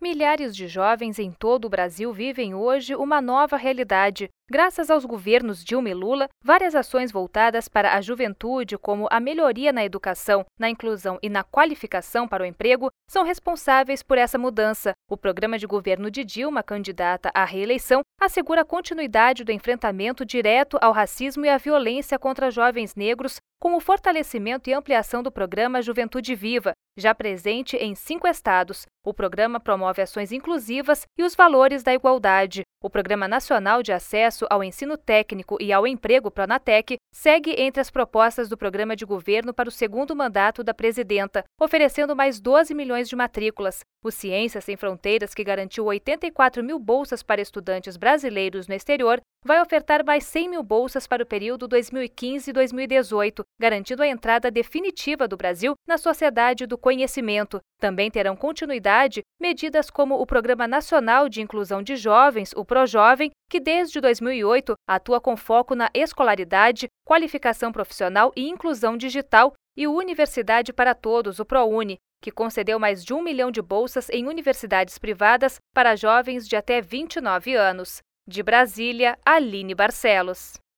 Milhares de jovens em todo o Brasil vivem hoje uma nova realidade. Graças aos governos Dilma e Lula, várias ações voltadas para a juventude, como a melhoria na educação, na inclusão e na qualificação para o emprego, são responsáveis por essa mudança. O programa de governo de Dilma, candidata à reeleição, assegura a continuidade do enfrentamento direto ao racismo e à violência contra jovens negros, com o fortalecimento e ampliação do programa Juventude Viva, já presente em 5 estados. O programa promove ações inclusivas e os valores da igualdade. O Programa Nacional de Acesso ao Ensino Técnico e ao Emprego Pronatec segue entre as propostas do programa de governo para o segundo mandato da presidenta, oferecendo mais 12 milhões de matrículas. O Ciências Sem Fronteiras, que garantiu 84 mil bolsas para estudantes brasileiros no exterior, vai ofertar mais 100 mil bolsas para o período 2015-2018, garantindo a entrada definitiva do Brasil na sociedade do conhecimento. Também terão continuidade medidas como o Programa Nacional de Inclusão de Jovens, o ProJovem, que desde 2008 atua com foco na escolaridade, qualificação profissional e inclusão digital, e o Universidade para Todos, o ProUni, que concedeu mais de 1 milhão de bolsas em universidades privadas para jovens de até 29 anos. De Brasília, Aline Barcelos.